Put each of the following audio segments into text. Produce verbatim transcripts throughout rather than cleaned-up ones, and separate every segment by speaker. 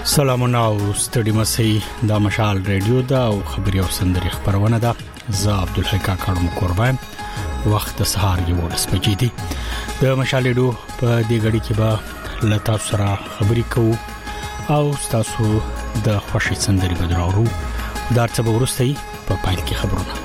Speaker 1: سلامونه او ستړي مسي د مشال رادیو دا او خبري او سندري خبرونه ده. زه عبدالحق کاکړم قربان. وخت سهار یو لسبجې دي. د مشال رادیو په دې غړي کې به لتا سره خبري کوو او تاسو د خوشي سندري بدرارو دارڅه به ورستي په پایل کې خبرونه.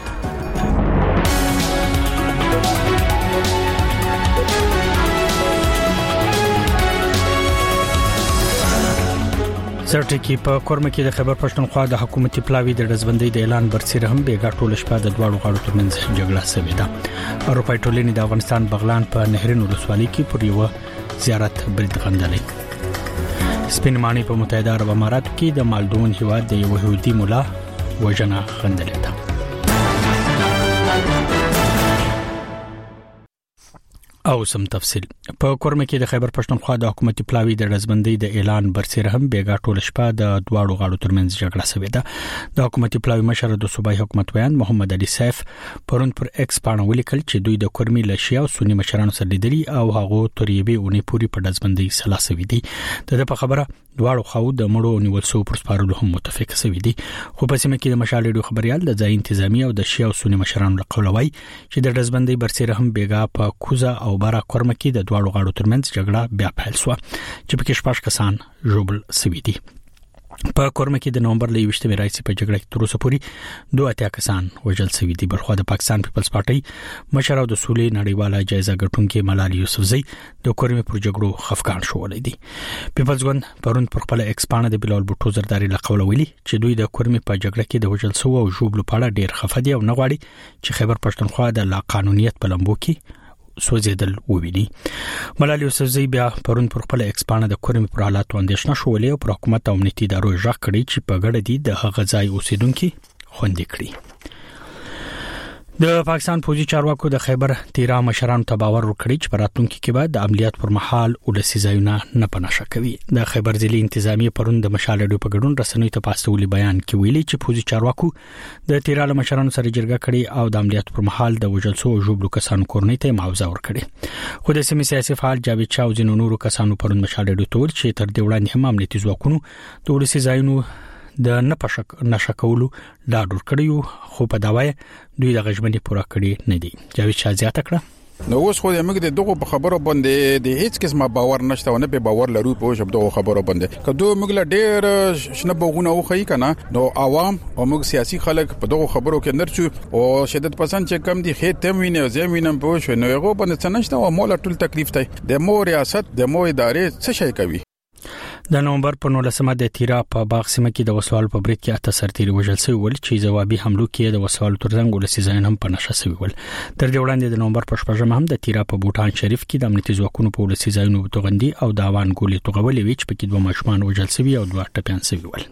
Speaker 1: سرټکی په کورم کې د خبر پښتونخوا د حکومتي پلاوی د دزبندۍ د اعلان برسېره هم بیګا ټول شپه د دوړو غاړو ترمنځ جګړه شوې ده. اروپای ټولنې د افغانستان بغلان په نهرین ولسوالۍ کې پر یو زیارت برید غندلې. سپین مانی په متحده عرب اماراتو کې د مالدون هیواد د یو يهودي مولا وژنه غندلې ده. او سم تفصيل په کورم کې د خیبر پښتونخوا د حکومتي پلاوی د دزبندۍ د اعلان برسېره هم بیګا ټول شپه د دوړو غاړو ترمنځ جګړه شوې ده. د حکومتي پلاوی مشر د صوبایي حکومت ویان محمد علي سیف پرون پر ایکس باندې ولیکل چې دوی د کورمي لشیا او سنی مشرانو سره لیدلي او هغه تریبي اونې پوری په دزبندۍ سلاسوي دي. د په خبره دوړو خو د مړو نیول سو پر سپارلو هم متفق شوي دي. خو په سیمه کې د مشال ریډیو خبريال د ځای انتظامی او د شیا او سنی مشرانو لقولوي چې د دزبندۍ برسېره هم بیګا په کوزه او بارا کورم کې د دوړو غاړو ترمنځ جګړه بیا پیل شو چې په کې شپږ کسان ژوبل شوي دي. په کورم کې د نومبر لې وشته راځي په جګړه کې تر اوسه پورې دوه اتیا کسان وژل شوي دي. بلخو د پاکستان پیپلز پارټي مشر او د سولې نړیواله جایزه ګټونکې ملال یوسفزئی د کورم پر جګړو خفقان شوولې دي. پیپلز ګوند پرون پر خپل ایکسپانډ د بلال بوټو زرداری لقول ویلي چې دوی د کورم په جګړه کې د وژل شو او ژوبل په اړه ډیر خفه دي او نه غواړي چې خیبر پښتونخوا د لا قانونیت په لمبو کې سوځیدل وویني. ملال یوسفزئی بیا پرون پر خپل ایکسپانډ د کورم پر حالات اندېښنه شوولې او پر حکومت او امنیتي ادارو ژغ کړی چې په ګډه دي د هغه ځای اوسیدونکو خوندې کړي. د پاکستان پوځي چارواکو د خیبر تیرا مشرانو ته باور ورکړی چې راتلونکي کې به د عملیات پر مهال ولسی ځایونه نه پناشه کوي. د خیبر ځلې انتظامی پرون د مشال ډیو په ګډون رسنیو ته پاستولي بیان کې ویلي چې پوځي چارواکو د تیرا له مشرانو سره جرګه کړې او د عملیات پر مهال د وژل شو ژوبلو کسانو کورنۍ ته معاوضه ورکړي. خو د سیمې سیاسي فعال جاوید شاه او ځینو نورو کسانو پرون مشال ډیو ته ویل چې تر دې وړاندې هم امنیتي ځواکونو د ولسی ځایونو د نه پښک نشکولو دا ډور کړیو خو په داوای دوی د غژمنې پوره کړی نه دي. جاوید شاه زیاته کړه
Speaker 2: نو اوس خو موږ د دغه په خبرو باندې د هیڅ قسمه باور نشته ونه په باور لرو په شپ دغه خبرو باندې کدو موږ له ډېر شنه بوغونه وخی کنه نو عوام او موږ سیاسي خلک په دغه خبرو کې نرچو او شدت پسند چې کم دي خې تم ویني او زمینم په شو نو هغه باندې څه نشته او مولا ټول تکلیف ته د مو ریاست د مو ادارې څه شي کوي.
Speaker 1: د نومبر په نولسمه د تیرا په باغ سیمه کې د وسوال په بریک کې اته سرتیري وژل شوی ول چې جوابي حملو کې د وسوال ترڅنګ ولسی ځای هم په نشه شوی ول. تر دې وړاندې د نومبر په شپږمه هم د تیرا په بوټان شریف کې د امنیتي ځواکونو په ولسی ځایونو توغندي او د اوان ګولې توغولې وچ په کې دوه ماشومان وژل شوی او دوه ټپيان شوی ول.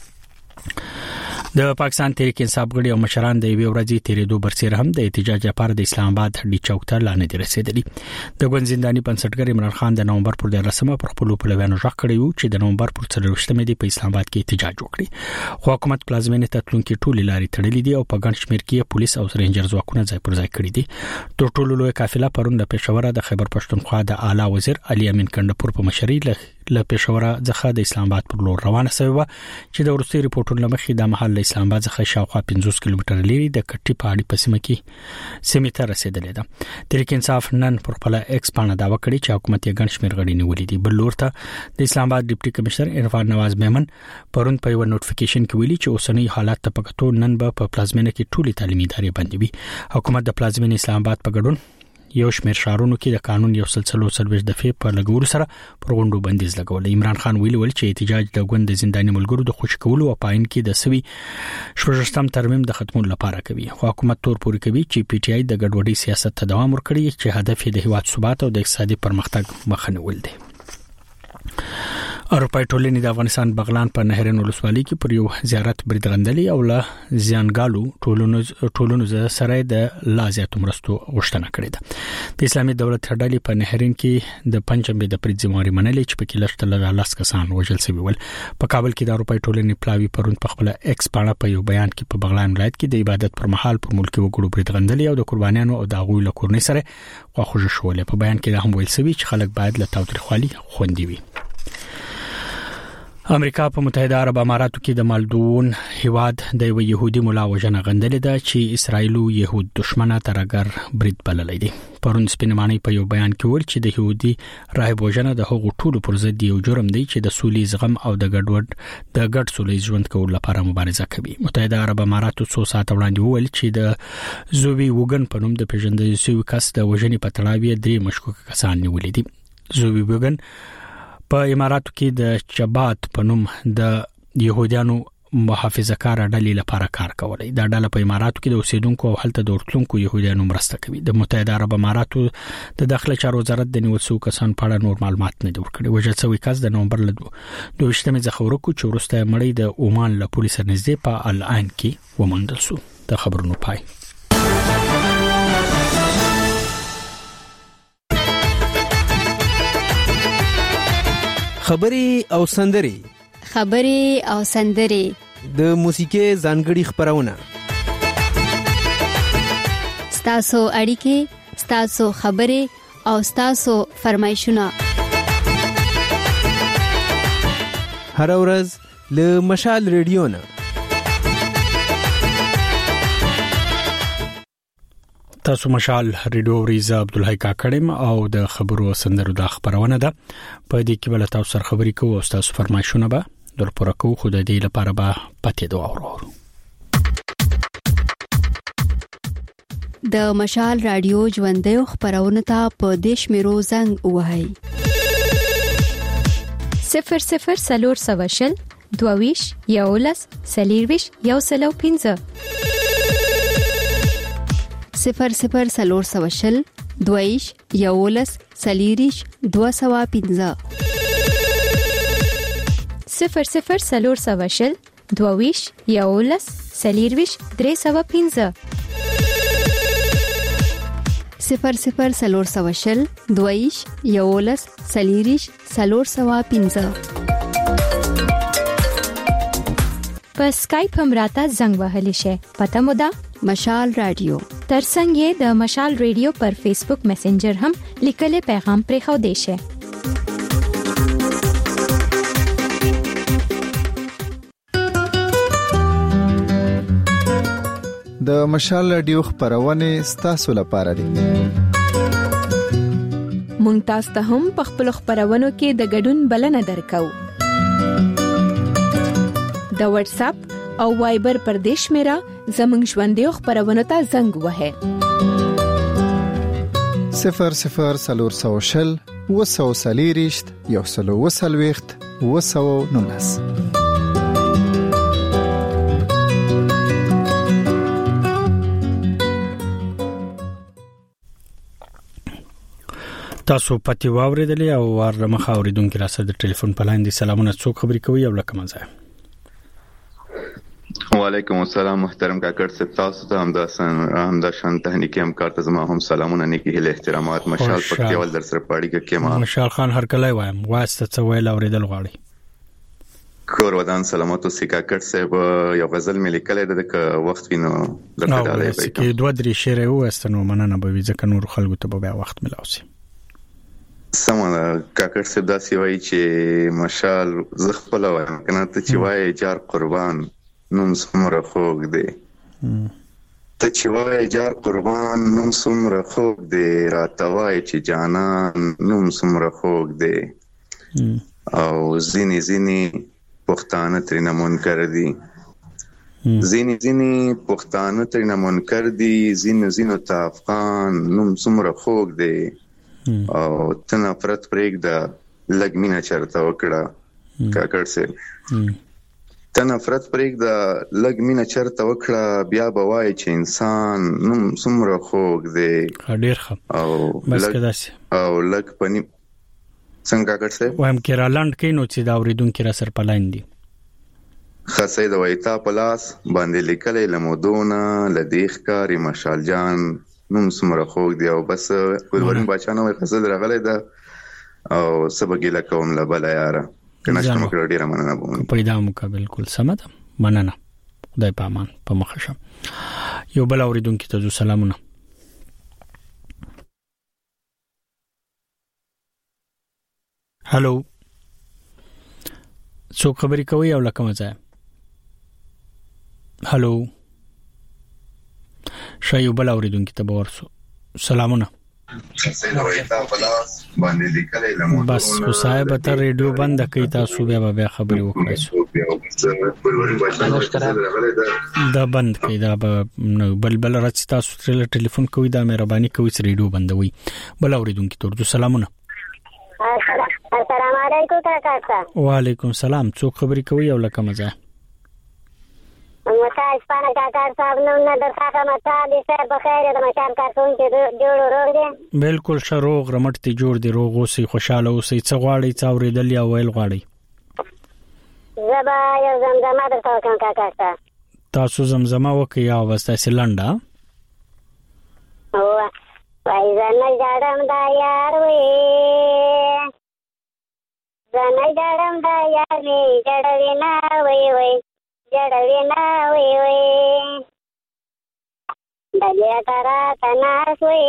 Speaker 1: د پاکستان تحریک انصاف غړي او مشران د یوې ورځې تیرېدو برسېره هم د احتجاج لپاره د اسلام آباد هډي چوک ته لاندې دي رسیدلي. د ګوند زنداني بنسټګر عمران خان د نومبر پر دلسمه پر خپل پلویانو ژغ کړی و چې د نومبر پر څلرویشتمه دی په اسلام آباد کې احتجاج وکړي. خو حکومت پلازمینې ته تلونکي ټولې لارې تړلې دي او په ګڼ شمېر کې پولیس او رینجر ځواکونه ځای پر ځای کړي دي. تر ټولو لوی قافله پرون د پېښور د خیبر پښتونخوا د اعلی وزیر علي امین کندپور په مشرۍ له پېښور څخه د اسلام آباد پر لور روانه شوه چې د ورستي ریپورتونو مخې د محل اسلام آباد څخه شاوخوا پنځوس کیلومتره لري د کټي پاړي په سیمه کې سیمه ته رسیدلې ده. تحریک انصاف نن پر خپل ایکس باندې دا وکړي چې حکومت یې ګڼ شمېر غړي نیولې دي. بل لور ته د اسلام آباد ډیپټي کمشنر عرفان نواز میمن پرون په یو نوټیفیکیشن کې ویلي چې اوسنۍ حالات ته پکتو نن به په پلازمینه کې ټولي تعلیمي ادارې بندي وي. حکومت د پلازمینه اسلام آباد په ګډون یو شمېر شهرونو کې د قانون یو سلسله سرویس دفعه په لګول سره پرغونډو بندیز لګول. عمران خان ویلي ول چې احتجاج د ګوند د زنداني ملګرو د خوشی کولو او پاین کې د سوي شپږم ترمیم د ختمولو لپاره کوي. خو حکومت تور پوري کوي چې پی ټی آی د ګډوډۍ سیاست ته دوام ورکړي چې هدف یې د هیواد ثبات او د اقتصادي پرمختګ مخه نیول دي. اروپای ټولنې د افغانستان بغلان په نهرین ولسوالۍ کې پر یو زیارت برید غندلې او له زیانګالو ټولونو ټولونو سره د لازیات مرستو غوښتنه کړې ده. د اسلامي دولت هډالي په نهرین کې د پنځمې د پرځماري منلې چې په کې لشت له لاس کسان وژل شوی ول. په کابل کې د اروپای ټولنې پلاوی پرون په خپل ایکس باندې په یو بیان کې په بغلان ولایت کې د عبادت پر مهال پر ملکی وګړو برید غندلې او د قربانیانو او د غوی له کورنۍ سره خواخوږي شولې. په بیان کې د هم ویل شوی چې خلک باید له تاوتریخوالي خوندي وي. امریکا په متحده عرب اماراتو کې د مالدون هیواد د یو يهودي مولا وژنه غندلې ده چې اسرایل او يهود دشمنه ترګر برید بللې دي. پرون سپینماني په یو بیان کې ویل چې د يهودي راهب وژنه د هغو ټولو پر ضد یو جرم دی چې د سولې زغم او د ګډوډ د ګډ سولې ژوند کولو لپاره مبارزه کوي. متحده عرب اماراتو څو ساعت وړاندې ویل چې د زوبي وګن په نوم د پیژندل شوی کس د وژنې په تړاو درې مشکوک کسان نیولې دي. زوبي وګن په اماراتو کې د چبات په نوم د يهودانو محافظه‌کار ډلې لپاره کار کوي. دا ډله په اماراتو کې د اوسیدونکو او هلته د ورتلونکو يهودانو مرسته کوي. د متحده عرب اماراتو د داخله چارو وزارت د نیول شوی کسان په اړه نور معلومات نه دی ورکړي. وژل شوی کس د نومبر له دوه ویشتمې څخه ورکو چې وروسته مړی د عمان له پولیسو نږدې په العین کې وموندل شو. د خبرونو پای.
Speaker 3: خبري او سندري
Speaker 4: خبري او سندري
Speaker 3: د موسیقي ځانګړي خبرونه
Speaker 4: ستاسو اړیکې ستاسو خبري او ستاسو فرمایشونه
Speaker 3: هر ورځ له مشال ریډیو نه
Speaker 1: تاسو مشال ریډیو ریزا عبد الحی کاکړم او د خبرو سندرو د خبرونه ده. په دې کې بل تاسو سره خبرې کوو او تاسو فرمایشونه به در پوره کوو. خو د دې لپاره به پته دوه اورو.
Speaker 4: د مشال رادیو ژوندې خبرونه ته په دیش میرو زنګ وهاي
Speaker 5: صفر صفر سلور سواشل دوویش یولس سلیرویش یو سلو پینځه
Speaker 4: صفر صفر سلور سواشل دویش یولس سلیریش دو سوا پینځه
Speaker 5: صفر صفر سلور سواشل دوویش یولس سلیرویش درې سوا پینځه
Speaker 4: صفر صفر سلور سواشل دویش یولس سلیریش سلور سوا پینځه
Speaker 5: په سکایپ هم راته زنګ وهلی شي. پته مو ده
Speaker 4: مشال رادیو
Speaker 5: ترڅنګ یې د مشال ریډیو پر فیسبوک میسنجر هم لیکل پیغام پرې خو دی شي.
Speaker 6: د مشال رادیو خبرونه ستاسو لپاره دي.
Speaker 5: مونږ تاسو ته هم په خپل خبرونو کې د ګډون بلنه درکو. د واتس اپ او وایبر پر دیش میرا زمنګ ژوندې خبرونه ته زنګ وهه
Speaker 6: صفر صفر سلور سوشل وسو سلیریشت یو سلو وسلويخت وسو نونس.
Speaker 1: تاسو پتی واوریدلې او ور مخاوریدونکو را سره د ټلیفون په لاندې سلامونه څوک خبرې کوي او لکه مزه.
Speaker 7: وعلیکم السلام محترم کاکړ صاحب، تاسو ته هم د هم د شان تهنیکی همکار ته زما هم سلامونه نیکی هله احترامات. مشال پکتیوال در سره پاړی کې ما
Speaker 1: مشال خان هر کله وایم واسطه څه ویل اوریدل غواړي.
Speaker 7: کور ودان سلامات اوسې کاکړ صاحب. یو غزل مې لیکلې ده که وخت وینو درته ډالې پې
Speaker 1: کې دوه درې شعر یو استنو مننه به ځکه نور خلکو ته به وخت ملاوي.
Speaker 7: سمه کاکړ صاحب دا سی وایي چې مشال زخپل وایم کنه ته چې وایي جار قربان نوم سمره خوګ دی ته چې وایي جار قربان نوم سمره خوګ دی راته وایي چې جانان نوم سمره خوګ دی او زینی زینی پښتانه ترنه منکر دي زینی زینی پښتانه ترنه منکر دي زینو زینو ته افغان نوم سمره خوګ دی او ته نفرت پرېږده لږ مینه چرته وکړه کاکړ صاحب ته نفرت پرېږده لږ مینه چرته وکړه بیا به وایي چې انسان نوم څومره خوږ دی
Speaker 1: ډېر ښه
Speaker 7: او او لږ په نیم څنګه کاکړ صاحب
Speaker 1: وایم کې را لاند کې نو چې دا اورېدونکي را سر په لاین دي
Speaker 7: ښه سید وایي تا په لاس باندې لیکلی له مودونه له دې ښکاري مشال جان نوم څومره خوږ دی او بس ګلورین باچا نوی غزل راغلی ده او څه به ګیله کوم له بله یاره که نشته مو کړه ډېره مننه به
Speaker 1: پیدا مو که بالکل سمه ده مننه خدای په امان په مخه شه. یو بل اورېدونکي ته ځو سلامونه. هلو څو خبرې کوي او لکه مزه هالو شایو بل اوریدونکو ته ورسو سلامونه بس صاحب ته ریډیو بند کړئ تاسو بیا بیا خبرې وکړئ دا بند کړئ دا بل بل راځي تاسو تر ټلیفون کوي دا مهرباني کوي چې ریډیو بندوي بل اوریدونکو ته سلامونه
Speaker 8: السلام علیکم کاکا
Speaker 1: وعلیکم السلام څوک خبرې کوي او لکه مزه
Speaker 8: متا اسپانه کاکا صاحب نو نه درخه متا دې سر بخیر د مشان کارتون چې جوړ روغ دي
Speaker 1: بالکل شروغ رمټ تی جوړ دی روغ اوسې خوشاله اوسې څه غواړي څا ورېدل یا ویل غواړي
Speaker 8: زبا یو زمزمه درته کوم کاکا
Speaker 1: تاسو زمزمه وکي یا واسطه سلنډا
Speaker 8: او وای زنه جاړم دا یار وې زنه جاړم دا یار نه جړوي نه وې وې جړوي نه وې وې دلیا کرا تناس وې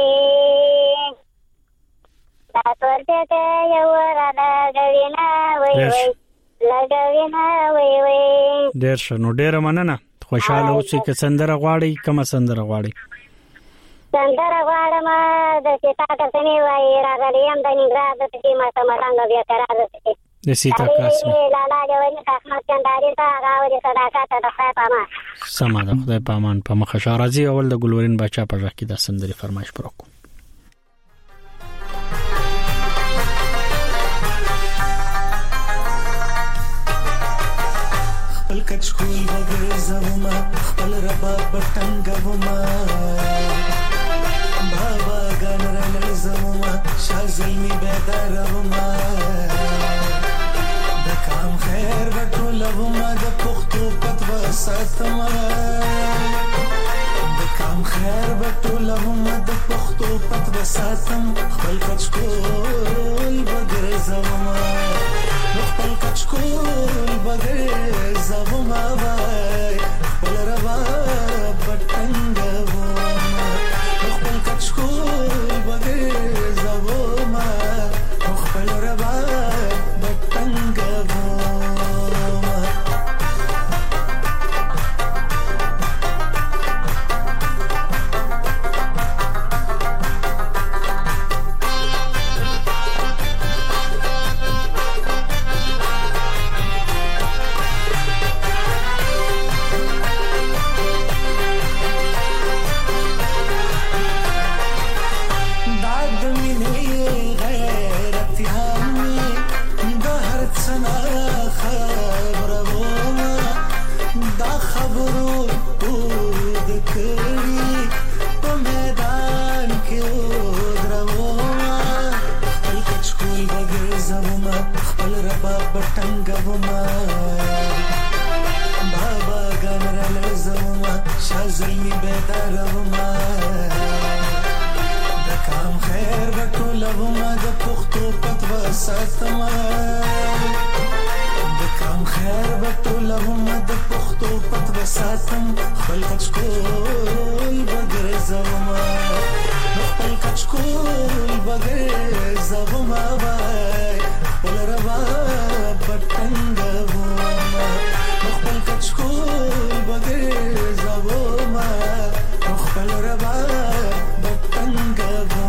Speaker 8: دا تورته ته یو را دا غوي نه وې وې لګوي نه وې وې
Speaker 1: ډېر شنو ډېر مننه خوشاله اوسې که سندره غواړي کومه سندره غواړي
Speaker 8: سندره غواړم د سیتا کسنی وای راغلیم د نګراد د تیمه سمرانګ بیا کرا
Speaker 1: د سیتا کاسم
Speaker 8: لالا جوړی احمد چنداري تا غاوري صداقت د خدای پامان
Speaker 1: سما د خدای پامان په مخه شارازي اول د ګلورین بچا په ځکه د سندري فرمایش پروکو
Speaker 9: خپل کچکول وګر زما خپل رباب بټنګوما بابا ګنرل زما شازلمی بیداروما د کام خیر وټولوما د پختو پتو ساتما د کام خیر وټولوما د پختو پتو ساتم خپل کچکول وګر زما خپل کچکول وګر زما وای خپل رباب بټنګوما خپل کچکول وګر زما خپل رباب بټنګوما بابا ګنرل زما شازلمی بیداروما د کام خیر وټولوما د پختو پتو ساتما د کام خیر وټولوما د پختو پتو ساتم خپل کچکول بغیر زما خپل کچکول بغیر زما وای خپل رباب بټنګوما خپل کچکول بغیر زما خپل رباب بټنګوما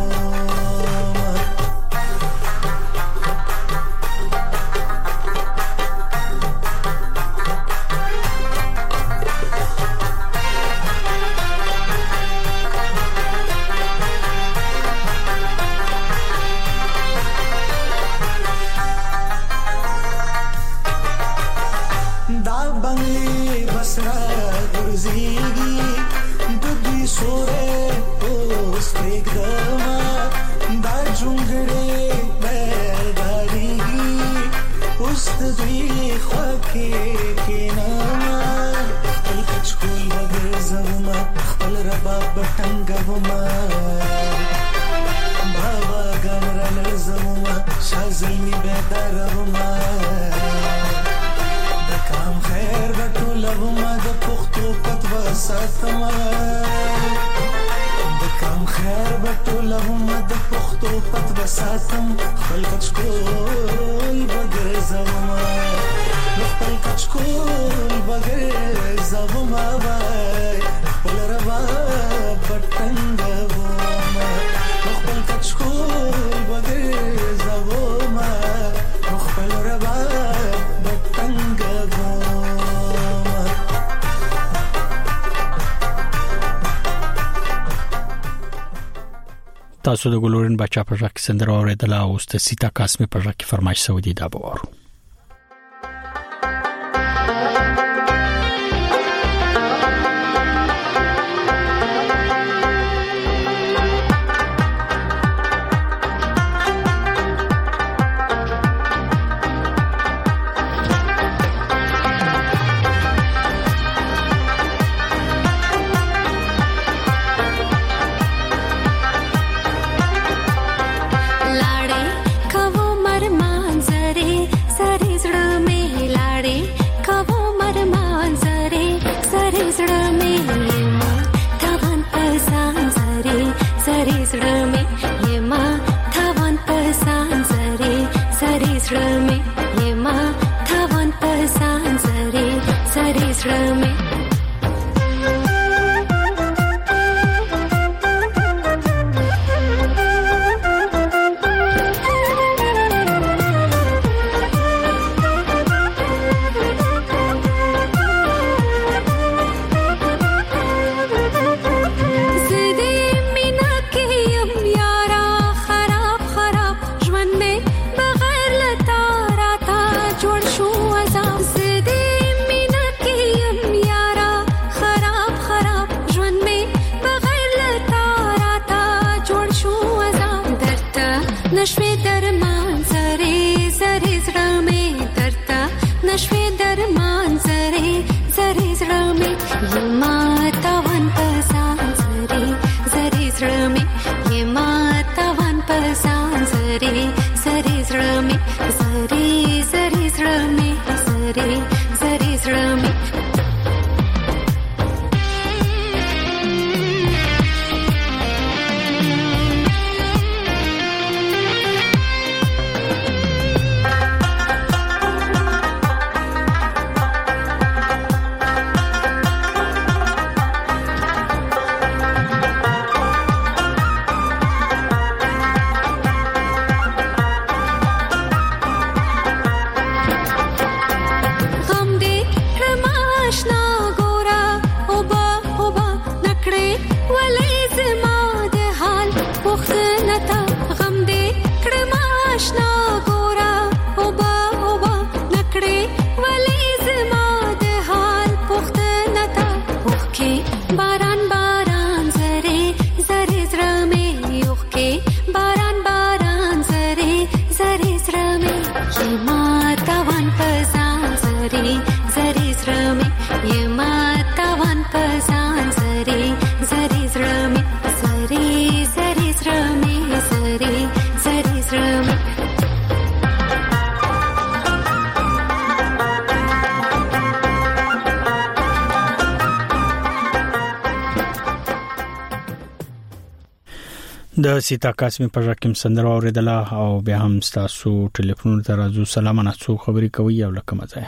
Speaker 9: خیر بټولم د پښتو پت وساتم خپل کچکول بغیر زما خپل کچکول بغیر زما وای خپل ربا پټنګ وما خپل کچکول بغیر زما خپل ربا پټنګ وما.
Speaker 1: تاسو د ګلورین بچا په ځکه سندره اوریدل او ست سیتا قاسمي په ځکه فرمایش سعودي دا بوارو. د سیتا قاسمي په ځکه سندره اوریدل او بیا هم تاسو ټلیفون ته راځو. سلام ناتسو خبري کوي او لکه مزه.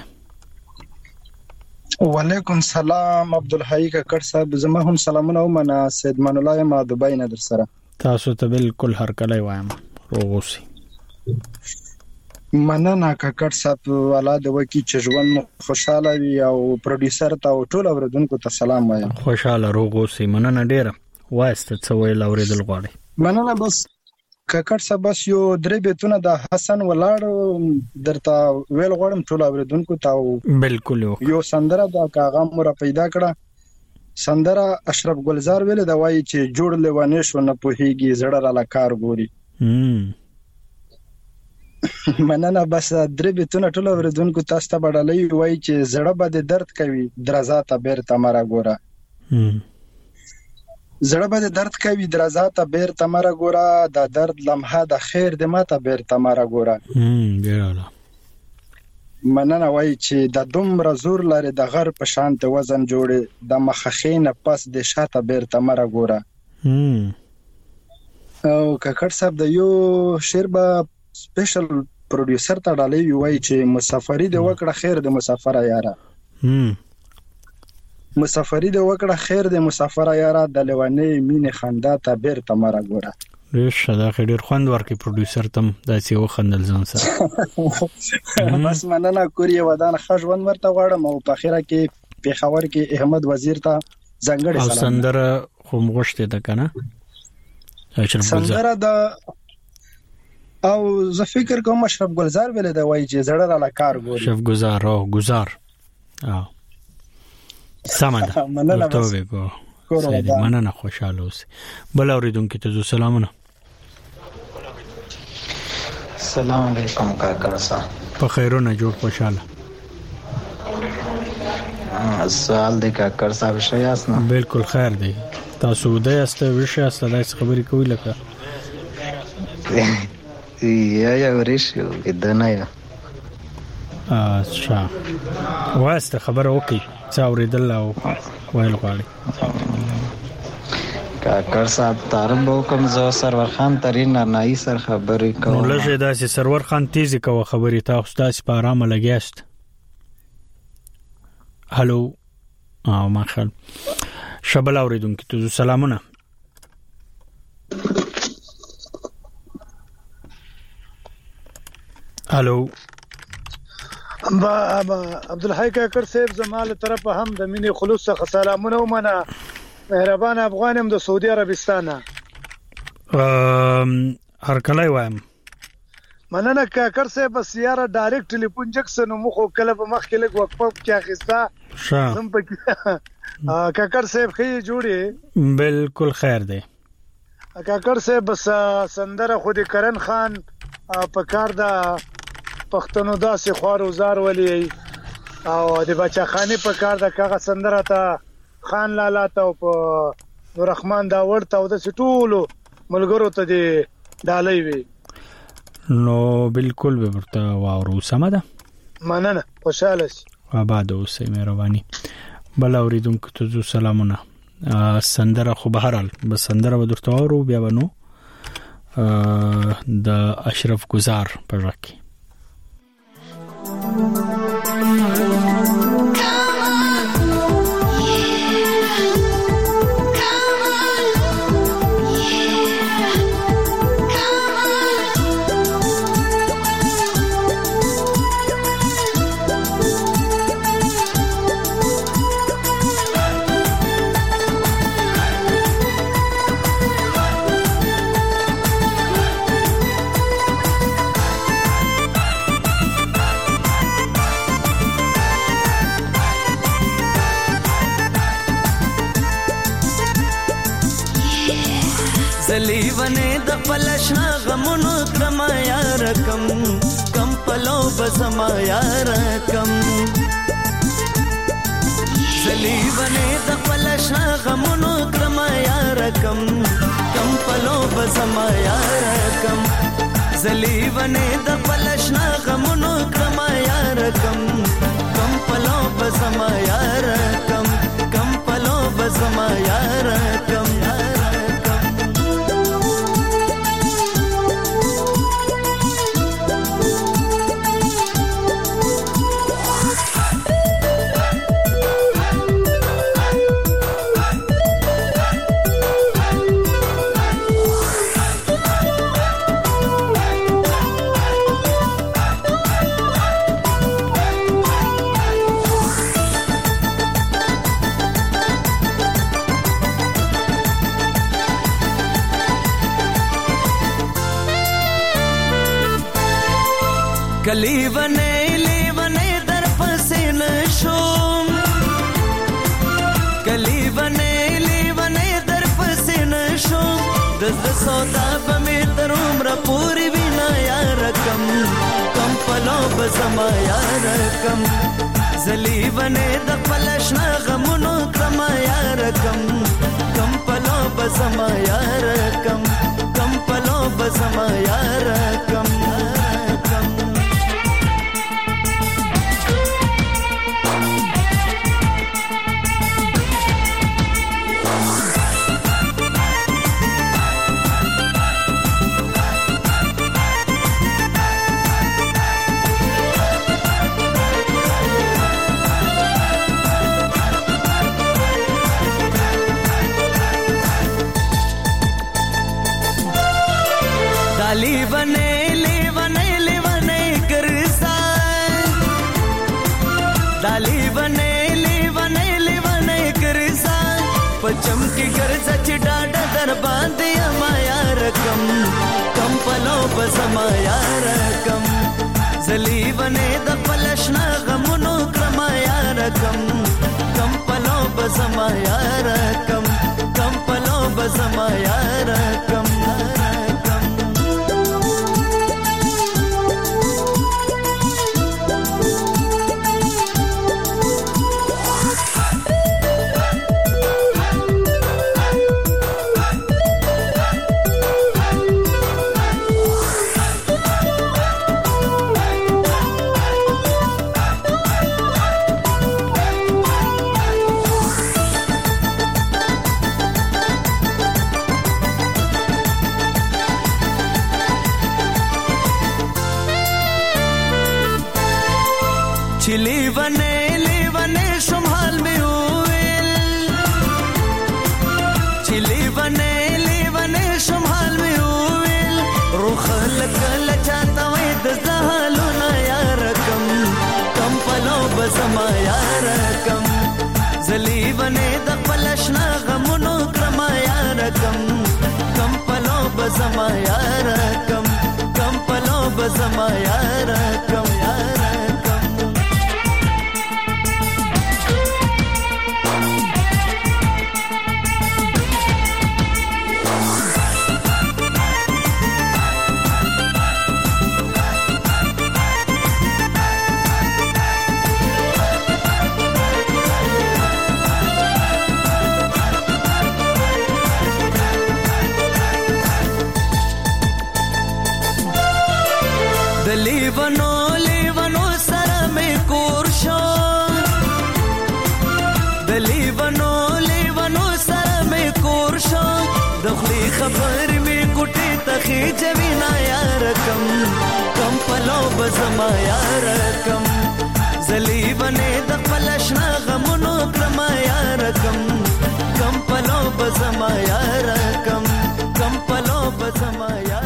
Speaker 10: وعلیکم سلام عبدالحی ککړ صاحب، زما هم سلامونه ومنه. سید من الله ما دبي نه در سره
Speaker 1: تاسو ته بالکل هر کله وایم روغوسی
Speaker 10: مننه ککړ صاحب. ولادت وکي چې ژوند خوشاله وي او پروډوسر ته او ټول اوریدونکو ته سلام وایم.
Speaker 1: خوشاله روغوسی. مننه ډیره. واسطه څو ویل اوریدل غواړي.
Speaker 10: مننه. بس ککړ صاحب بس یو درې بیتونه د حسن ولاړ درته ویل غواړم ټول اوریدونکو ته.
Speaker 1: بالکل
Speaker 10: یو سندره د کاغه مور پیدا کړه سندره اشرف ګلزار ویل دا وایي چې جوړ لیوانې شو نه پوهیږي زړه را لکار ګوري. مننه. بس درې بیتونه ټول اوریدونکو تاسو ته بډالې وایي چې زړه به درد کوي درزا ته بیرته مرا ګوره. زړه به درد کوي درزاته بیر تمره ګوره، د درد لمحه د خیر د ماته بیر تمره ګوره.
Speaker 1: هم بیره
Speaker 10: مننه. وای چې د دومره زور لري د غر په شانت وزن جوړي د مخخین پس د شاته بیر تمره ګوره.
Speaker 1: هم
Speaker 10: او کاکړ صاحب د یو شعر به سپیشل پروډوسر ته ډالې وی چې مسافری د وکړه خیر د مسافر یاره
Speaker 1: هم
Speaker 10: مسافری د وکړه خیر د مسافر یاره د لوانې مینه خندا ته بیرته مرا ګوره
Speaker 1: ریشه دا خډیر خوند ورکي پروډوسر تم داسې و خندل ځان سره
Speaker 10: بس مننه کوریه ودان خښون ورته غواړم او په اخره کې پیښور کې احمد وزیر ته ځنګړې
Speaker 1: او
Speaker 10: سلام
Speaker 1: سندره خو مغشته ده کنه اشرف ګلزار
Speaker 10: سندره د او زه فکر کوم اشرف ګلزار ویل دا وایي چې زړه را کار ګوري
Speaker 1: اشرف ګلزار او ګلزار او سمده
Speaker 10: مننه
Speaker 1: ته وګو سیدی مننه خوشاله اوسې بل اوریدونکو ته سلامونه
Speaker 11: السلام علیکم کاکړ صاحب
Speaker 1: په خیرونه جوړ خوشاله
Speaker 11: سوال دی کاکړ صاحب شایاس نه
Speaker 1: بالکل خیر دی تاسو د یاسته وشه اصله خبرې کوي لکه
Speaker 11: یا یا ورشو کدنه یا
Speaker 1: اچھا واسطه خبره وکي څا اوریدل او وایل غالي
Speaker 11: کاکړ صاحب طارم بو کوم زو سرور خان ترين نای سر خبرې کوم
Speaker 1: نو لږه داسې سرور خان تیزی کوه خبرې تاسو تاسو په آرامه لګیاست هالو او ما خل شبل اوریدونکو ته سلامونه هالو
Speaker 12: با عبدالحی کاکړ صاحب زماله طرفه هم د مینې خلوص څخه سلامونه ومنه مهربان افغانم د سعودي عربستان
Speaker 1: ام هر کله وایم
Speaker 12: مننه کاکړ صاحب بس یاره ډایرکټ ټلیفون جکسن مخ او کله په مخ کې لګ وقفه کې اخیستا
Speaker 1: ښه
Speaker 12: هم پکې کاکړ صاحب خې جوړي
Speaker 1: بالکل خیر دی
Speaker 12: کاکړ صاحب بس سندره خو دې کرن خان په کار دا پښتنو داسې خوار وزار ولي او د بچا خاني په کار دا کاغه سندره ته خان لالا ته او په نور رحمان دا ورته او د سټولو ملګرو ته دی ډالۍ وي
Speaker 1: نو بالکل به ورته واورو سمده
Speaker 12: مننه خوشاله شي
Speaker 1: آباد اوسې مهرباني بل اوریدونکو ته سلامونه سندره خو بهرال بس سندره ودرته اورو بیا ونو د اشرف ګلزار په راکي
Speaker 9: زلیونه د پلشنا غمونو کرما یار کم کم پلو بسما یار کم زلیونه د پلشنا غمونو کرما یار کم کم پلو بسما یار کم زلیونه د پلشنا غمونو کرما یار کم کم پلو بسما یار کم کم پلو بسما یار کم کلی ونه لیونه در پسې نشوم کلی ونه لیونه در پسې نشوم د سودا په مې تر عمر پوری وینا یار کم کم پلو بسما یار کم زلی ونه د پلشنا غمونو کما یار کم کم پلو بسما یار کم کم پلو بسما یار کم پچم کې ګرځه چې ډاډه در باندې ما یار کم کم پلو بزما یار کم زلی ونه د پلشنا غمونو کرما یار کم کم پلو بزما یار کم کم پلو بزما یار کم چلی ونه لیونه شم حال می ویل چلی ونه لیونه شم حال می ویل روخ لکل چاته وې د زهالونه یار کم کم پلو بزما یار کم زلی ونه د پلشنا غمونو کرما یار کم کم پلو بزما یار کم کم پلو بزما یار کم یار لیوانو لیوانو سره می کور شو د لیوانو لیوانو سره می کور شو د خلی خبر می ګټه تخی جوینا یار کم کم پلو بزما یار کم زلی ونه د پلشنا غمونو کرما یار کم کم پلو بزما یار کم کم پلو بزما یار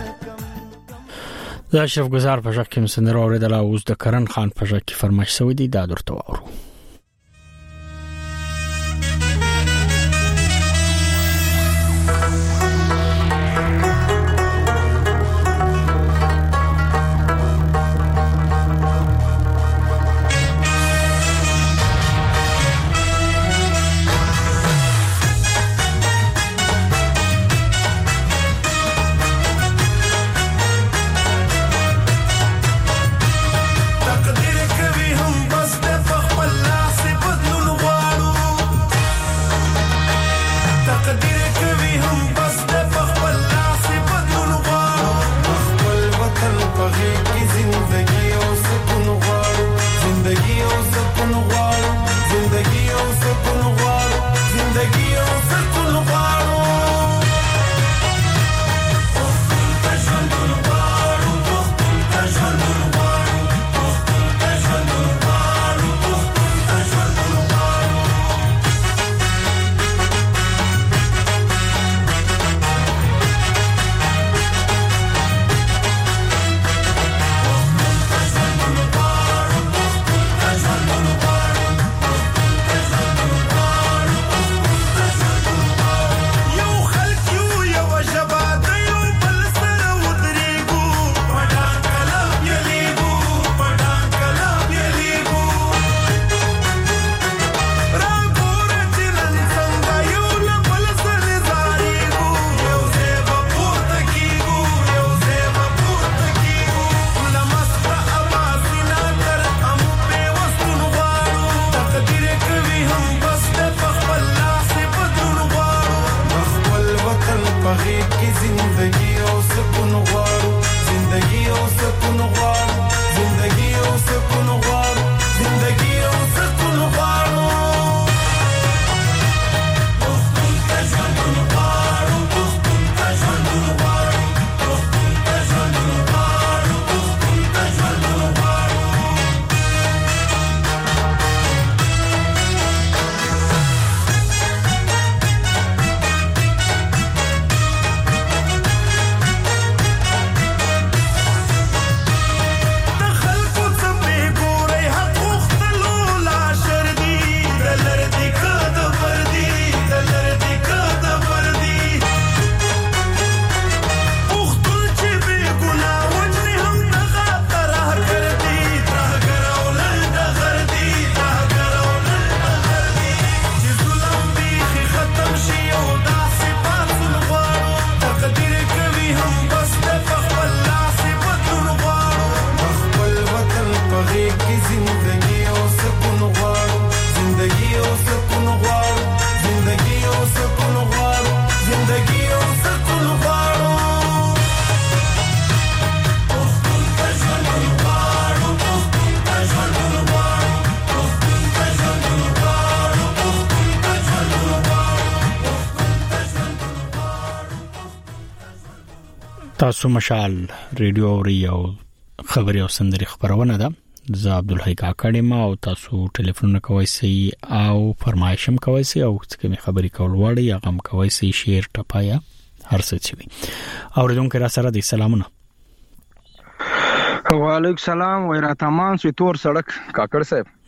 Speaker 1: د اشرف گزار په ځکه کوم سندره اوریدل اوس د کرن خان په ځکه کې فرمایش سوی دی دا درته وورو
Speaker 13: تقدیر کوي هم بس د خپل
Speaker 1: تاسو مشال ریډیو اوري او خبري او سندري خبرونه ده زه عبدالحی کاکړی ما او تاسو ټلیفون کوئ سي او فرمایشم کوئ سي او څه خبري کول وړي یا غم کوئ سي شیر ټپایا هر څه چوي اوریدونکو را سره د سلامونه
Speaker 13: وعلیکم سلام وای را تمام سو تور سړک کاکړ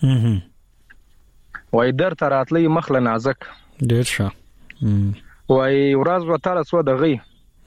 Speaker 13: صاحب وای در تراتلی مخله نازک
Speaker 1: ډیر ښه
Speaker 13: وای ورځ وتر سو دغی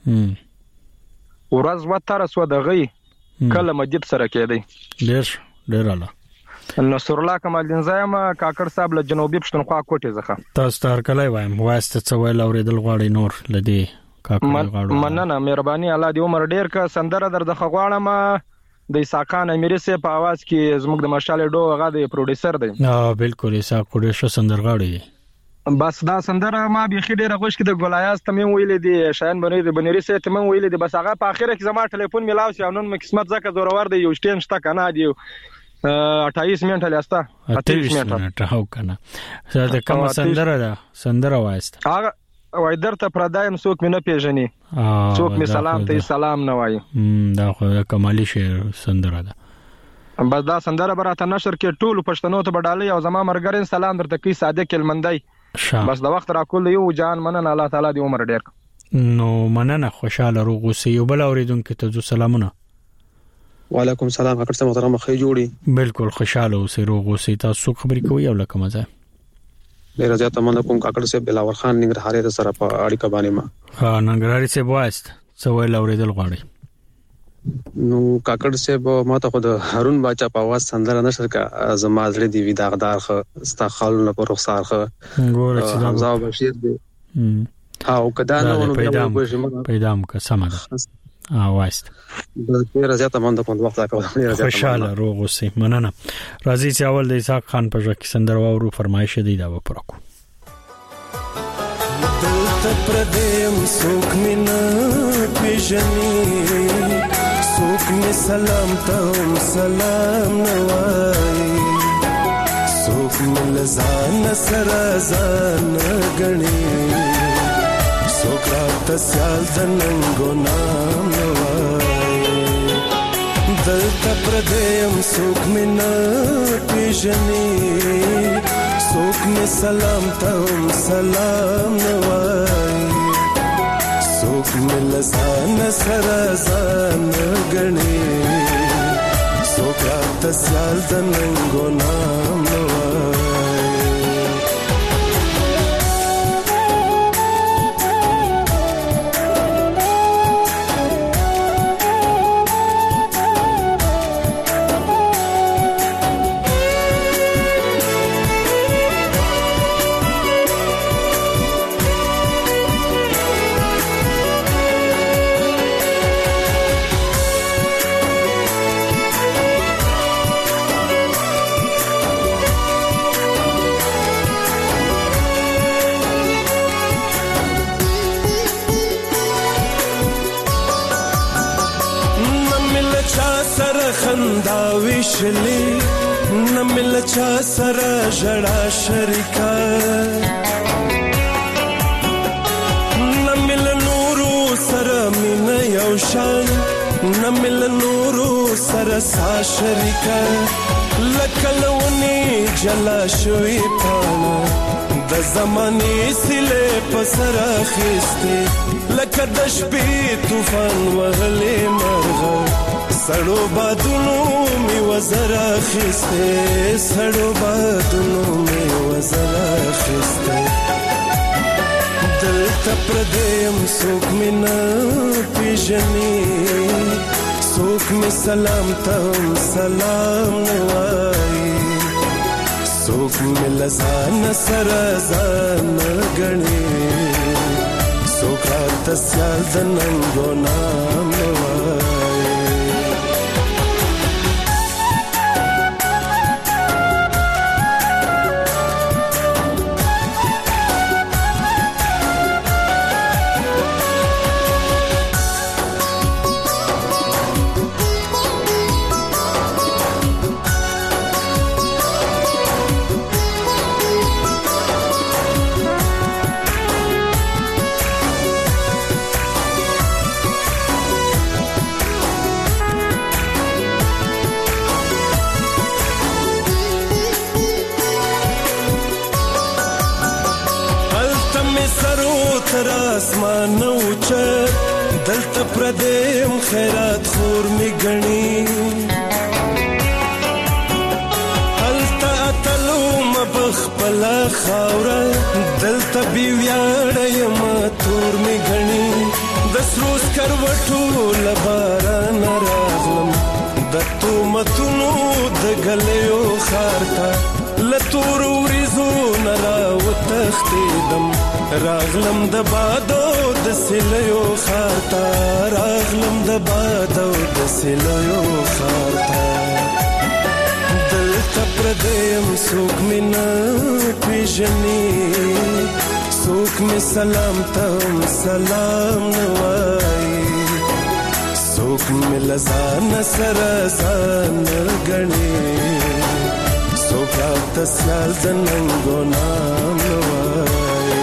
Speaker 13: ورځ وتر سو دغی کله مجب سره کېدی
Speaker 1: ډیر ډیر اله
Speaker 13: نصر الله کمال الدین زایم کاکړ صاحب له جنوبي پښتونخوا کوټه زخه
Speaker 1: تاسو تر کله وایم واسطه څه ویل اوریدل غواړي نور لدی کاکړ غواړي
Speaker 13: مننه مهرباني الله دې عمر ډیر کا سندره در د غواړم د اساقان امیری سه په आवाज کې زموږ د مشال ډو هغه د پروډوسر دی
Speaker 1: ها بالکل اساق کوډه شو سندرغاړي
Speaker 13: بس دا سندره ما به خډه رغوش کې د ګولایاز تمم ویلې دي شاین بنوي د بنيري سه تمم ویلې دي بس هغه په اخره کې زما ټلیفون ملاو شي نن مې قسمت زکه زورور دی یو شټین شته کنه دی اٹھائیس منټه لاستا
Speaker 1: اٹھائیس منټه هاو کنه زه د کوم سندره ده سندره وایست
Speaker 13: هغه وای درته پردایم څوک مې نه پیژني څوک مې سلام ته سلام نه وای
Speaker 1: دا خو کمالي شعر سندره ده
Speaker 13: بس دا سندره براته نشر کې ټول پښتنو ته بډالي او زما مرګرین سلام درته کوي صادق کلمندای بس دا وخت را کول یو جان مننه الله تعالی دې عمر ډیر
Speaker 1: نو مننه خوشاله روغ اوسې یو بل اوریدونکو ته جو سلامونه
Speaker 14: وعلیکم سلام کاکړ صاحب محترم خی جوړي
Speaker 1: بالکل خوشاله اوسې روغ اوسې تاسو خبرې کوي او لکه مزه
Speaker 14: ډیر زیات مننه کوم کاکړ صاحب بلاور خان ننګرهاري سره په اړیکه باندې ما
Speaker 1: ها ننګرهاري صاحب وایست څه ویل اوریدل غواړي
Speaker 14: نو کاکړ صاحب ماته خو د هارون باچا په आवाज سندره نشر کا زما زړه دی وداغدار خ استا خالونه پر رخسار خ
Speaker 1: ګور چې
Speaker 14: حمزه بشیر دی ها او کدا نو نو
Speaker 1: پیدام پیدام کا سمه اه وایست
Speaker 14: د ډیر زیات مننه کوم وخت راکوم
Speaker 1: خوشاله روغ اوسې مننه راځي چې اول د اسحاق خان په ځکه سندره وورو فرمایش دی دا وپرکو
Speaker 9: دلته پردیم سوک مینا پیژنی سوک می سلام تم سلام نوای سوک می لزان سره زان غنی سوک رات سیال دنګو نام نوای دلته پردیم سوک مینا پیژنی سوک می سلام تم سلام نوای سوک می لزان سره زان غنی سوک رات سیال دنګو نام نوای وشلی نمل چا سره جړه شریکا نمل نورو سره مين یو شان نمل نورو سره سا شریکا لکلونی جلا شوی پانا د زماني سله پسرا خسته لکه د شپې طوفان وهلې مرغه سړو بادونو می وزرا خسته سړو بادونو می وزرا خسته دلته پردیم سوک مینا پیژنی سوک می سلام تم سلام نوای سوک می لزان سره زان غنی سوک رات سیال دنګو نام نوای تر اسمان اوچت دلته پردیم خیرات خور می غنی هلته اتلو مبخپل خاوره دلته بی ویاړ یم تور می غنی د سروس کروټو لباران راغلم د تومتونو د غلیو خارتا لتور ورزو نرا وتختیدم راغلم د بادو د سلیو خارتا راغلم د بادو د سلیو خارتا دل تپردیم سوک مینا پیژنی سوک می سلام تم سلام نوائی سوک می لزان سرزان گنی سوک آت سیال زننگو نام نوائی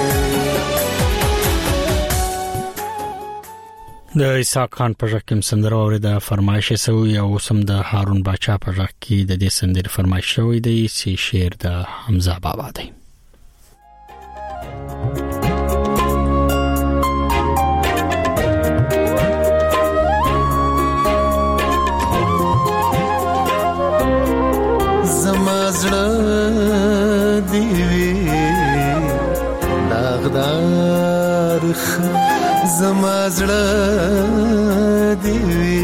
Speaker 1: د اسحاق خان په ژغ کې سندره اوریده فرمایش شوی او سم د هارون باچا په ژغ کې د دې سندرې فرمایش شوی دی چې شعر د حمزه بابا دی.
Speaker 15: زمازړه دیوی داغدار زمازړه دیوی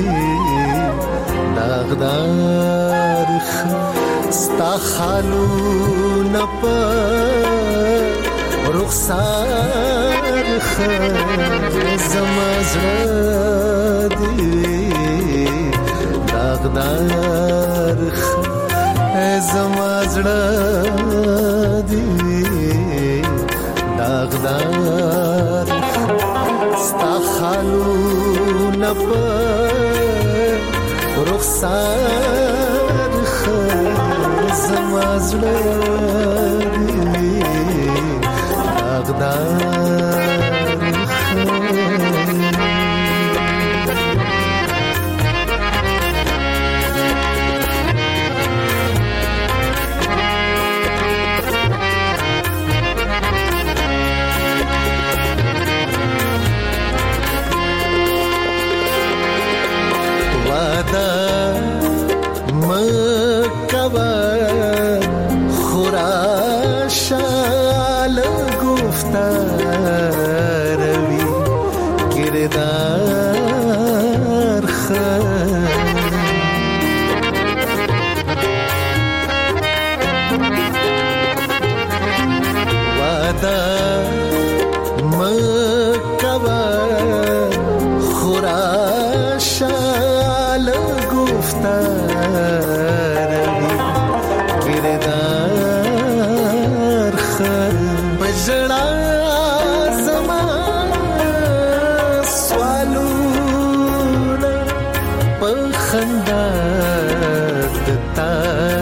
Speaker 15: داغدار ستا خالو نپ رخسار زمازړه دیوی داغدار زمازړه دیوی داغدار ستا خالو نپ رخسار زمازړه دیوی داغدار مکوا خوراشال گفتاروی کردار خان وعده مکوا خوراشال گفتاروی کردار خان بجڑا زمان سوالونا پخندار دتا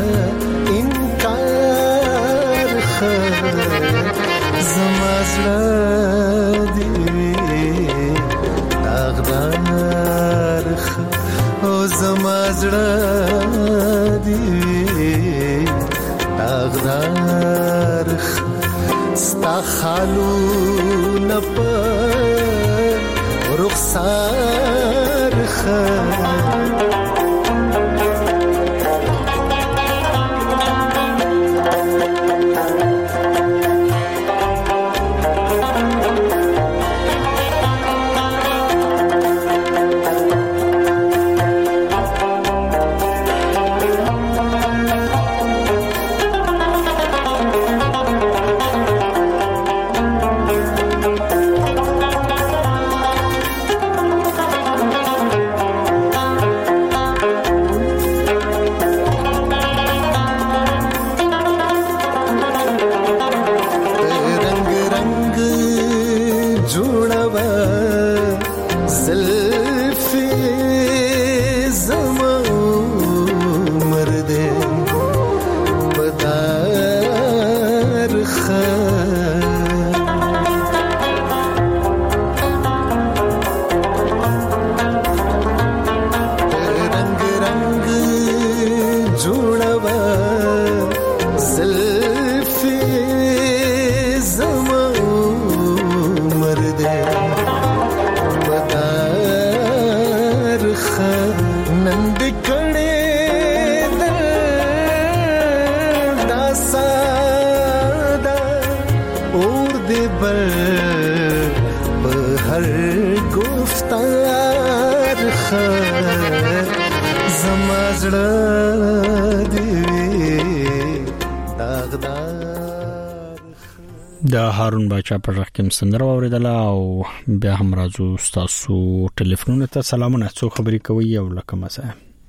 Speaker 15: انکار خان زمازړه دیوی داغدار خان او زمازړه دیوی داغدار ستا خالو نپ رخسار خان خبر په هر گفتار خیر زما زړه دی داغدار.
Speaker 1: د هارون باچا په ځخ کې سندره اوریدله او بیا هم راځو تاسو ټلیفونونه ته. سلامونه، څو خبرې کوي او لکه مسه.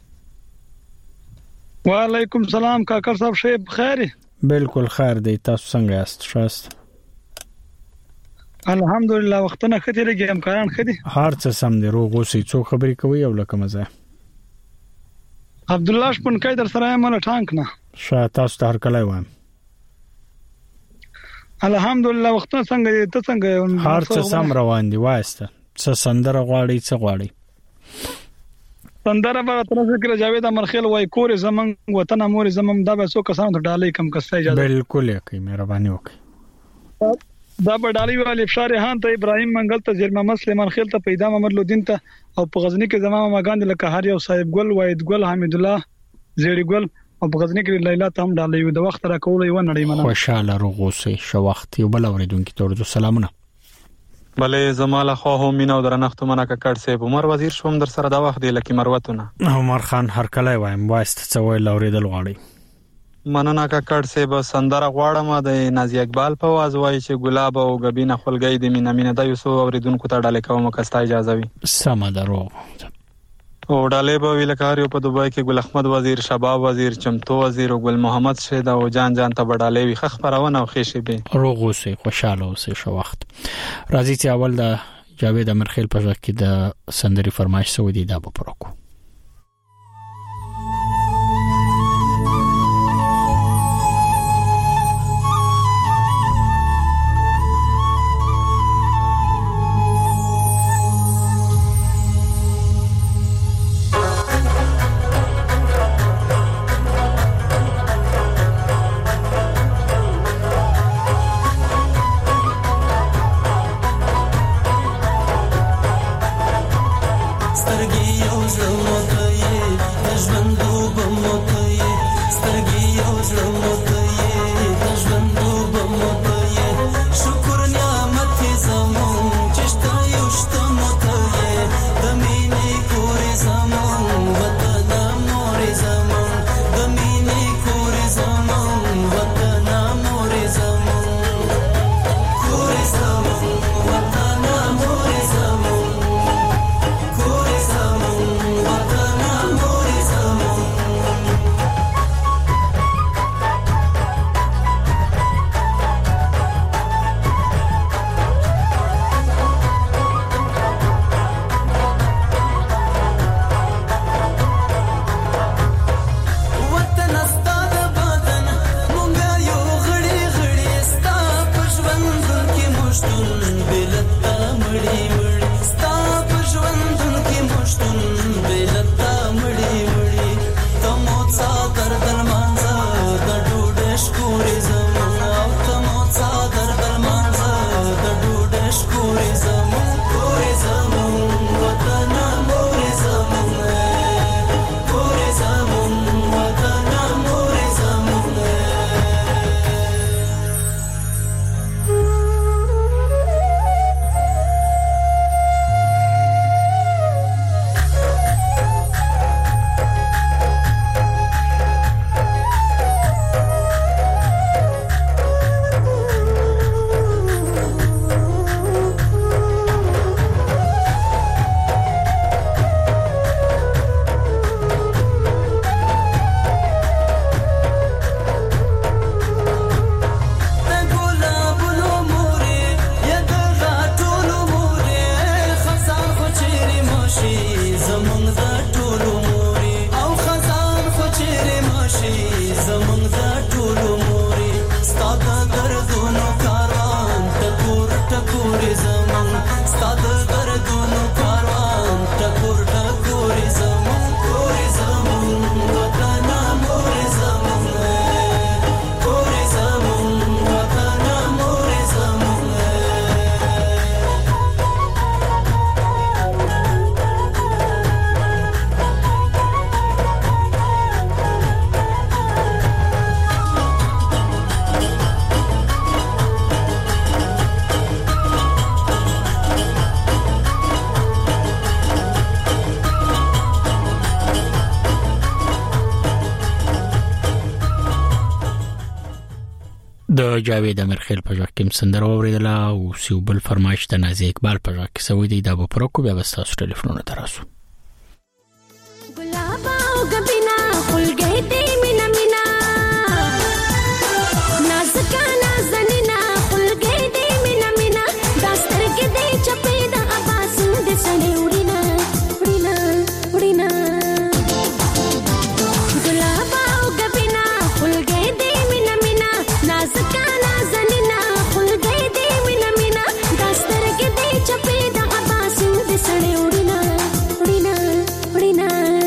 Speaker 12: وعلیکم سلام کاکر صاحب، شیب خیر؟
Speaker 1: بالکل خیر دی، تاسو څنګه یاست؟ شاست
Speaker 12: الحمدلله، وختونه خته لګي، امکانان خدي،
Speaker 1: هر څه سم دی، روغ اوسئ. څو خبرې کوي او لکه مزه.
Speaker 12: عبد الله شپون کای در سره مله ټانک نه
Speaker 1: شا تاسو ته هر کله وایم.
Speaker 12: الحمدلله، وختونه څنګه دي؟ ته څنګه یې؟
Speaker 1: هر څه سم روان دي. واسطه څه سندره غواړي؟ څه غواړي؟
Speaker 12: سندره به تر څو کې جاوید امرخیل وای کور زمون وطن امور زمون دا به څو کسانو ته ډالۍ کم کسته اجازه.
Speaker 1: بالکل یې کوي، مهرباني وکړئ.
Speaker 12: دا به ډالۍ والی افشار هان ته ابراهیم منګل ته زیر محمد سلیمان خیل ته پیدا محمد لودین ته او په غزنی کې زمام ماګان لکه هر یو صاحب ګل وحید ګل حمید الله زیړی ګل او په غزنی کې لیلا ته هم ډالۍ و د وخت را کول یو نړۍ مننه.
Speaker 1: خوشاله روغوسه شو وخت یو بل اوریدونکو ته ورته سلامونه.
Speaker 16: بلې زماله خو هم مینه او درنښت منه ککړ سیب عمر وزیر شوم در سره دا وخت دی لکه مروتونه.
Speaker 1: عمر خان هر کله وایم وایست څه ویل اوریدل غواړي.
Speaker 16: مننه ککړ سیب سندره غواړم د نازی اقبال په आवाज وای چې ګلاب او غبینه خلګی د مینه مینه د یوسو اوریدونکو ته ډالې کوم کستا اجازه وي.
Speaker 1: سم درو
Speaker 16: او ډالې به ویلکاریو په دوبای کې ګل احمد وزیر، شباب وزیر، چمتو وزیر او ګل محمد شید او جان جان ته ډالې وي خخ پرونه او خېشي به
Speaker 1: روغوسه خوشاله اوسه شو وخت. راځي چې اول د جاوید امرخیل په ځکه کې د سندري فرمایش سعودي دا په پروکو. جاوید امرخیل په ځکه کوم سندره اوریدله او سیوبل فرمایش د نازي اقبال په ځکه سوي دی دا په پروکو بیا تاسو ټلیفون تراسو
Speaker 17: ګلاب او غبینا خلګې دې مینا مینا نازکا نازنینا خلګې دې مینا مینا داستر کې دې چپې د اباسین دې سړې وړینا وړینا وړینا ګلاب او غبینا خلګې دې مینا مینا نازکا نازنینا خلګې دې مینا مینا داستر کې دې چپې د اباسین دې سړې وړینا وړینا وړینا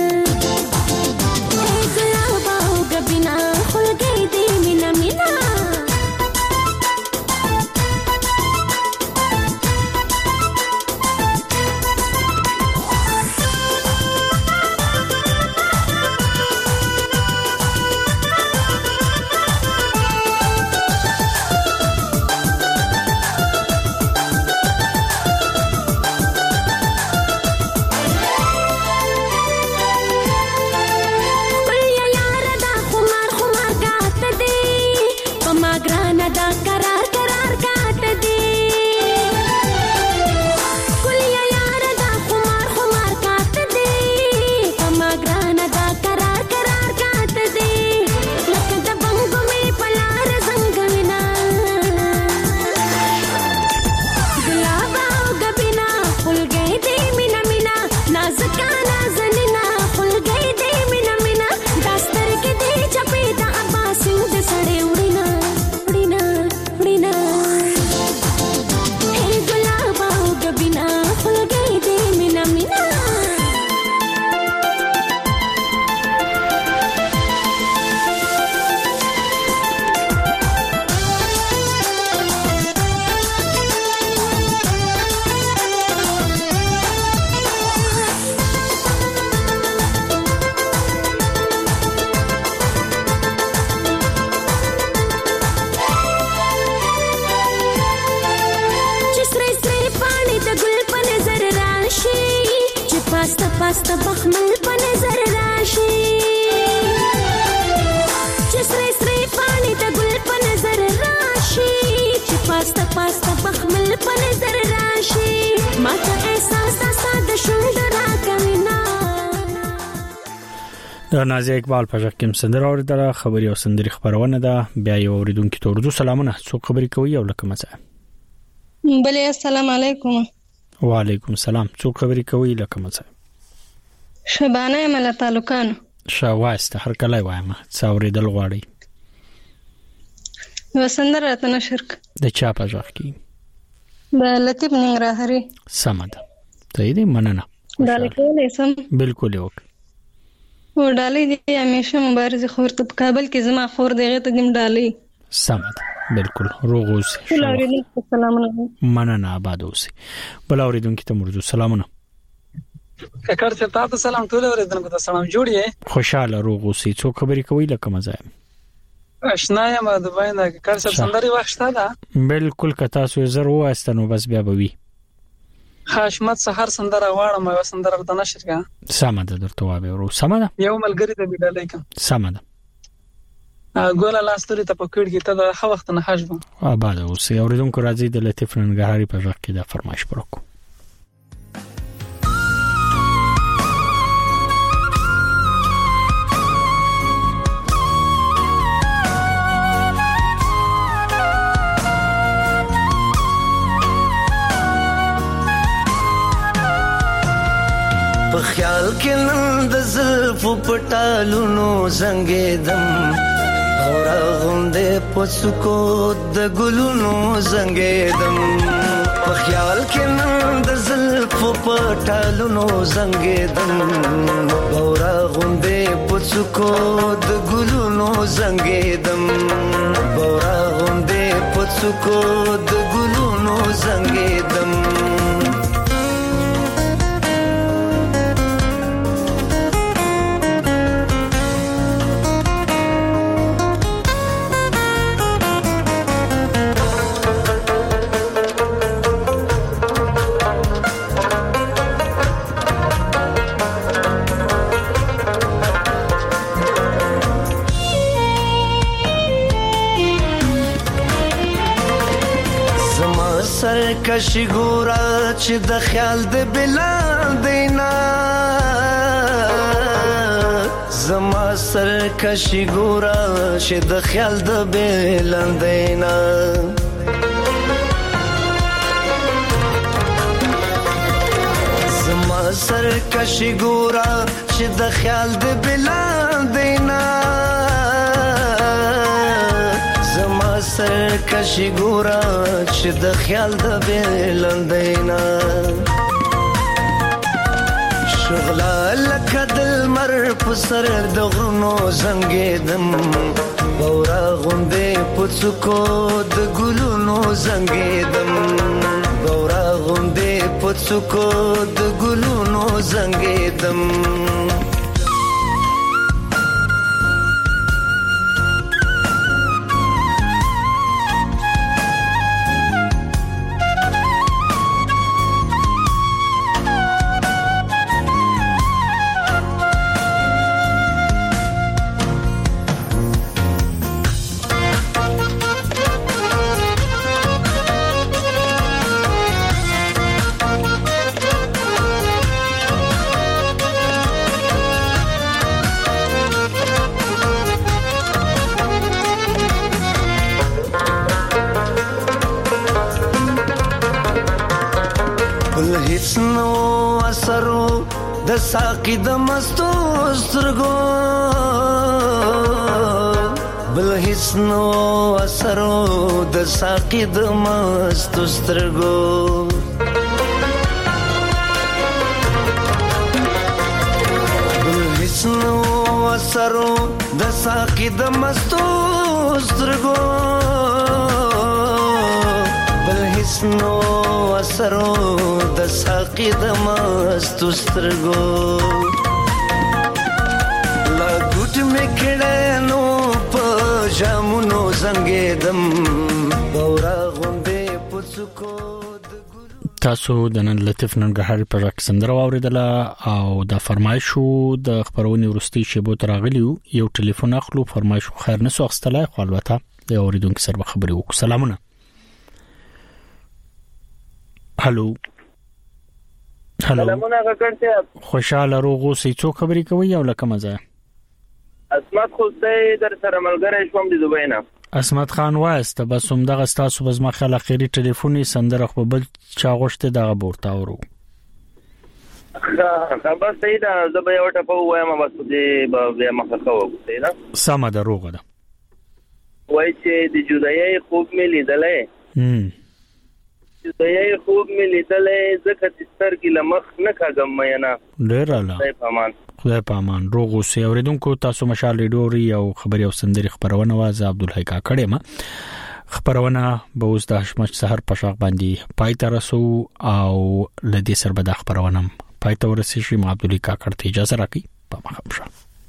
Speaker 17: پاستا بخمل په نظر راشي چې سرې سرې پانی ته ګل په نظر راشي چې پاستا پاستا بخمل په نظر راشي ماته احساس تاسو د شوند راکوينا
Speaker 1: د نازي اقبال په ځکه کوم سندره اوریدله خبري او سندري خبرونه ده بیا یو اوریدونکو ته اردو سلامونه څو خبري کوي او لکه مزه
Speaker 18: بله السلام علیکم
Speaker 1: وعلیکم السلام څو خبري کوي لکه مزه
Speaker 18: شبانه مل تعلقانو
Speaker 1: شاواسته هر کله وایم څاوریدل غواړي
Speaker 18: وسندره ته نشرک
Speaker 1: د چا په ځخ کی
Speaker 18: د لطیف ننګرهاري
Speaker 1: سمده ته دې مننه
Speaker 18: دالکولې سم
Speaker 1: بالکل یو
Speaker 18: و ډالې دې همیشه مبارزه خور ته کابل کې زما خور دغه ته دیم ډالې
Speaker 1: سمده بالکل روغ اوسې
Speaker 18: السلام علیکم
Speaker 1: مننه آباد اوسې بل اوریدونکو ته مرجو سلامونه
Speaker 19: ککړ څه تاسو سلام ټول اوریدونکو ته سلام جوړی
Speaker 1: خوشاله روغ اوسې څو خبرې کوي لکه مزه
Speaker 19: آشنا یم د باندې ککړ څه سندري وخت ده
Speaker 1: بالکل کتا سو زر واستنو بس بیا بوي
Speaker 19: خاشمت سحر سندره واړم او سندره د نشر کا
Speaker 1: سمده درته وابه ورو سمده
Speaker 19: یو ملګری ته بيدلای کوم
Speaker 1: سمده
Speaker 19: ګول لاستوري ته پکړ کی ته د ښه وخت نه حجم
Speaker 1: آباد اوسې اوریدونکو راځي د لطیف ننګرهاري په ځخ کې د فرمایش پرکو
Speaker 9: په خیال کې نن د زلفو پټالونو زنګېدم اور غوندې پڅکو د ګلونو زنګېدم په خیال کې نن د زلفو پټالونو زنګېدم اور غوندې پڅکو د ګلونو زنګېدم اور غوندې پڅکو د ګلونو زنګېدم سرکشي ګورا چې د خیال د بلال دینا زما سرکشي ګورا چې د خیال د بلال دینا زما سرکشي ګورا چې د خیال د بلال دینا سرکشي ګورا چې د خیال د بلندینا شغلا لکه دل مر په سر د غرونو زنګیدم بورا غوندې پڅکو د ګلونو زنګیدم بورا غوندې پڅکو د ګلونو زنګیدم د ساقي د مستو سترګو بل هیڅ نو اثرو د ساقي د مستو سترګو بل هیڅ نو اثرو د ساقي د مستو سترګو بل هیڅ نو اثرو د ساقي د مستو سترګو لا ګوټ مې کړه نو په جامونو زنګېدم بورا غوندې پڅکو
Speaker 1: تاسو د نن لطیف ننګرهار پر سندره واوریدله او د فرمایشو د خبرونې ورستي شیبو تراغلیو یو ټلیفون اخلو فرمایشو خیر نسو اخستلای خو البته د اوریدونکو سره خبرې وکړو سلامونه هالو هالو
Speaker 20: سلامونه کاکړ صاحب
Speaker 1: خوشاله روغو سې څو خبرې کوي او لکه مزه
Speaker 20: اسمت خو دې در سره ملګری شوم د دوبۍ نه
Speaker 1: اسمت خان واسطه بس هم دغه تاسو بس ما خل اخیری ټلیفوني سندره خو بل چا غوښته دغه بورتا ورو
Speaker 20: ها بس صحیح ده زه به یو ټپه وایم بس دې به مخه کوو صحیح ده
Speaker 1: سم ده روغه ده
Speaker 20: وای چې د جدایي خوب مې لیدلې هم جدایي خوب مې لیدلې ځکه چې سترګې لمخ نه کاږم مې نه
Speaker 1: ډیر الله
Speaker 20: خدای پامان
Speaker 1: خدای پامان روغو سي اوریدونکو تاسو مشال ریډوري او خبري او سندري خبرونه واز عبدالحی کاکړه ما خبرونه به اوس د حشمت سحر په شاق باندې پای ته رسو او لدی سر به د خبرونه پای ته ورسې شي عبدالحی کاکړ ته اجازه راکړي په مخه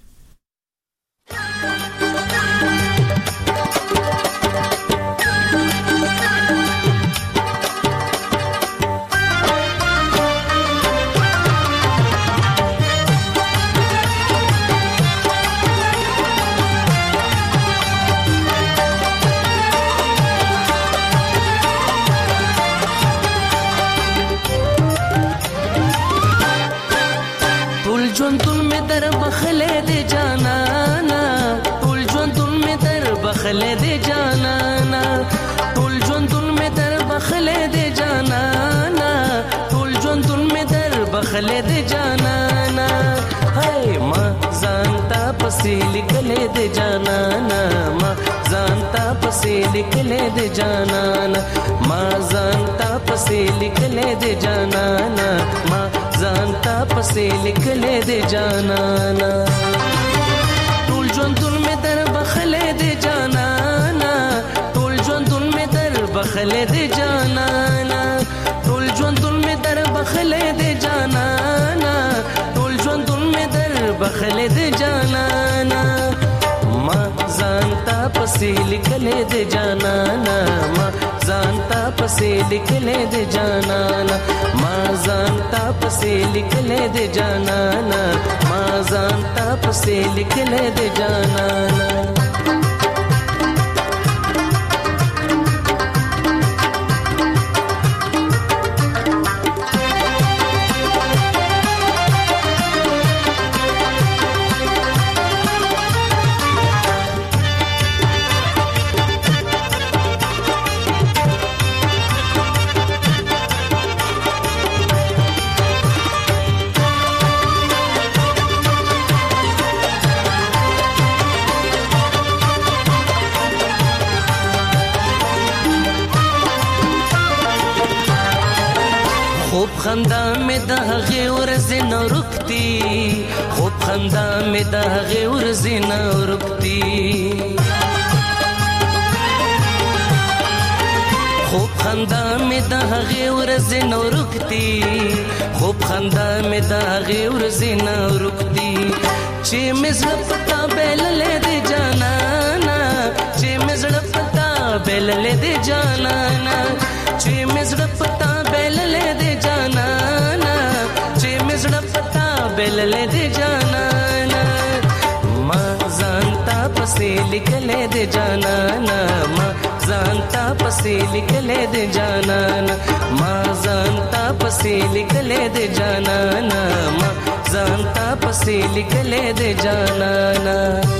Speaker 9: بخلے دے جانا نا ټول ژوند تل می در بخلے دے جانا نا ټول ژوند تل می در بخلے دے جانا نا هاي ما ځانتا پسې لیکلې دے جانا نا ما ځانتا پسې لیکلې دے جانا نا ما ځانتا پسې لیکلې دے جانا نا ما ځانتا پسې لیکلې دے جانا نا ټول ژوند تل می در بخلے دے جانا نا ټول ژوند تل می در بخلے دے جانا نا ټول ژوند تل می در بخلے دے جانا نا ټول ژوند تل می در بخلے دے جانا نا ما ځانتا پسې لیکلې دے جانا نا ما ځانتا پسې لیکلې دے جانا نا ما ځانتا پسې لیکلې دے جانا نا ما ځانتا پسې لیکلې دے جانا نا خوب خندا مې د هغې ورځې نه رکتي خوب خندا مې د هغې ورځې نه رکتي خوب خندا مې د هغې ورځې نه رکتي خوب خندا مې د هغې ورځې نه رکتي چې مې زړه پتا بېللې دې جانانا چې مې زړه پتا بېللې دې جانانا چې مې زړه پتا بېللې دې جانانا چې مې زړه پتا بېللې دې جانانا ما ځانتا پسې لیکلې دې جانانا ما ځانتا پسې لیکلې دې جانانا ما ځانتا پسې لیکلې دې جانانا ما ځانتا پسې لیکلې دې جانانا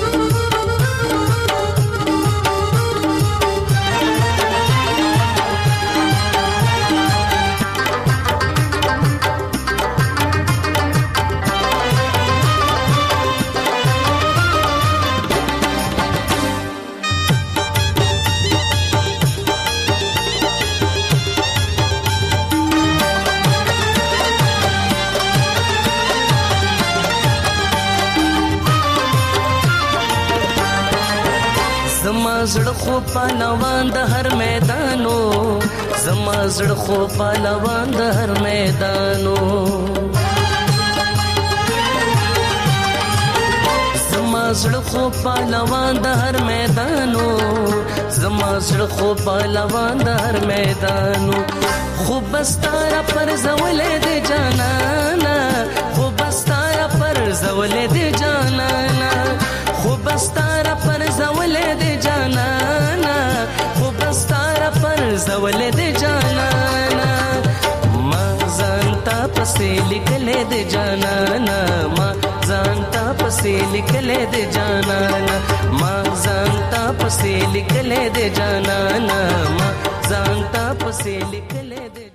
Speaker 9: زما زړه خو پهلوان د هر میدانو زما زړه خو پهلوان د هر میدانو زما زړه خو پهلوان د هر میدانو زما زړه خو پهلوان د هر میدانو خو بستاره پر زولې دې جانانا خو بستاره پر زولې دې جانانا خو بستاره پر زولې دې جانانا خو بستاره پر زولې دې جانانا ما ځانتا پسې لیکلې دې جانانا ما ځانتا پسې لیکلې دې جانانا ما ځانتا پسې لیکلې دې جانانا ما ځانتا پسې لیکلې